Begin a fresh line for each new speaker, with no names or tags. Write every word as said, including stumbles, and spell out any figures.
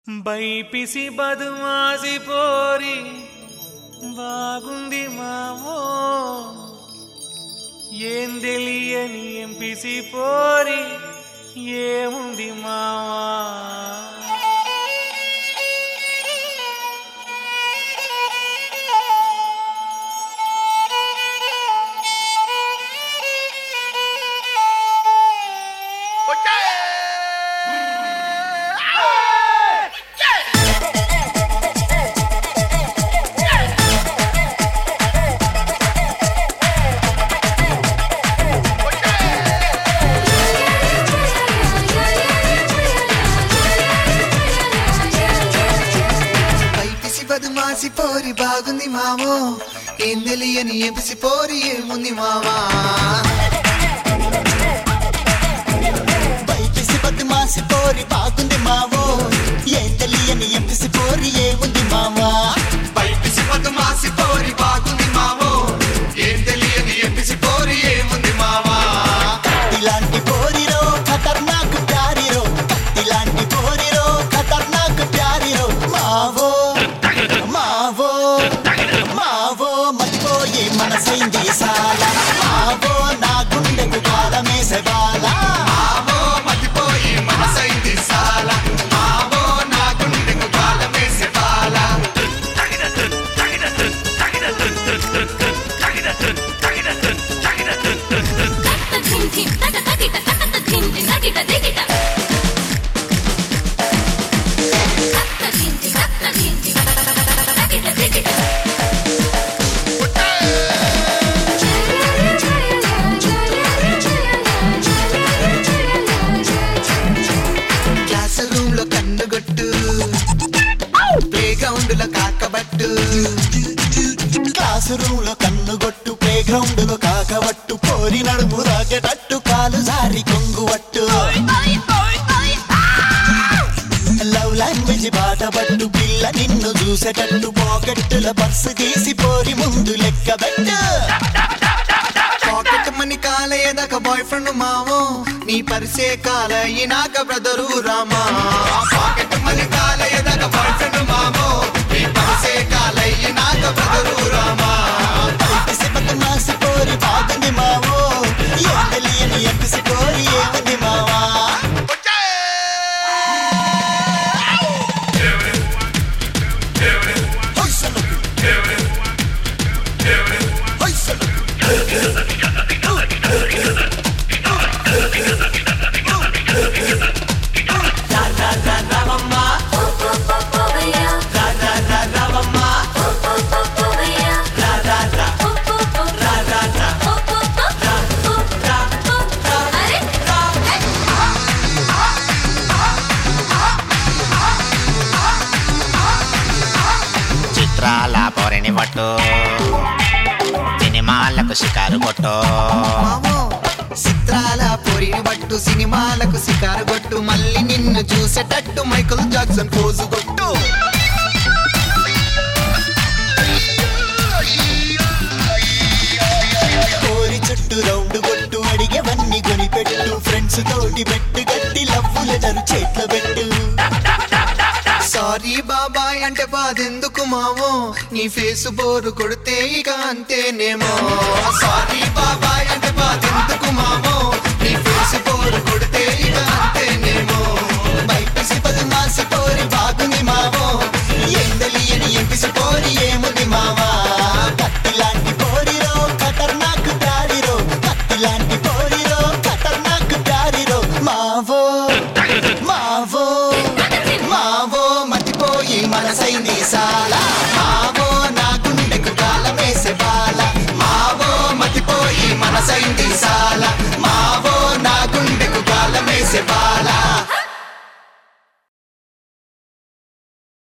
BiPC బదుమాసి పోరి బాగుంది మావో, ఏం తెలియని ఎంపిసి పోరి ఏముంది మావా.
బదుమాసి పోరి బాగుంది మావో, ఏం తెలియని ఎంపిసి పోరి ఏముంది మావా. బైపిసి బదుమాసి పోరి బాగుంది మావో, ఏం తెలియని ఎంపిసి పోరి ఏముంది మావా. బైపిసి బదుమాసి పోరి బాగుంది మావో, ఏం తెలియని ఎంపిసి పోరి ఏముంది మావా. ఇలాంటి పోరిరో ఖతర్నాక్ ప్యారిరో, ఇలాంటి పోరిరో ఖతర్నాక్ ప్యారిరో మావో మావో మావో. మర్చిపోయి మనసైంది సాల మావో, నా గుండెకు కాలమేసే బాల మావో. మర్చిపోయి మనసైంది సాల మావో, నా గుండెకు కాలమేసే బాల. క్లాసు రూమ్ లో కన్నుగొట్టు, ప్లే గ్రౌండ్ లో కాకవట్టు, పోరి నడుము రాకెటట్టు, కాలు జారి కొంగువట్టు. లవ్ లాంగ్వేజ్ బాటపట్టు, పిల్ల నిన్ను చూసేటట్టు, పాకెట్టుల పర్సు తీసి పోరి ముందు లెక్కబెట్టు. పాకెట్ మని కాలయ్యేదాకా బాయ్ ఫ్రెండ్ మావో, నీ పరిసే కాలయ్యినాక బ్రదరు రామా. పాకెట్ మని కాలయ్యేదాకా బాయ్ ఫ్రెండ్ మావో, నీ పరిసే కాలయ్యినాక బ్రదరు రామా. బైపిసి బదుమాసి పోరి బాగుంది మావో, ఏం తెలియని ఎంపిసి పోరి ఏముంది మావా.
చిత్రాల పొరని పట్టు, సినిమాలకు షికారు కొట్టు.
చిత్రాల పొరిని పట్టు, సినిమాలకు షికారు కొట్టు, మళ్ళీ నిన్ను చూసేటట్టు మైకల్ జాక్సన్ పోజు కొట్టు. కోరి చుట్టూ రౌండ్ కొట్టు, అడిగేవన్నీ కొనిపెట్టు, ఫ్రెండ్స్ తోటి పెట్టు గట్టి లవ్వు లెటరు చేట్లో పెట్టు. సారీ బాబాయ్ అంటే బాధెందుకు మావో, నీ ఫేస్ బోరు కొడితే ఇక అంతేనేమో. సారీ బాబాయ్ అంటే బాధెందుకు మావో, నీ ఫేస్ బోరు కొడితే ఇక అంతేనేమో. బైపిసి బదుమాసి పోరి బాగుంది మావో, ఏం తెలియని ఎంపిసి పోరి ఏముంది మావా. కత్తిలాంటి పోరిరో ఖతర్నాక్ ప్యారిరో, కత్తిలాంటి పోరిరో ఖతర్నాక్ ప్యారిరో మావో మావో మావో. మతిపోయి మనసైంది సాలా